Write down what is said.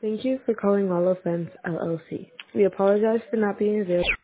Thank you for calling Lalo Fence LLC. We apologize for not being available.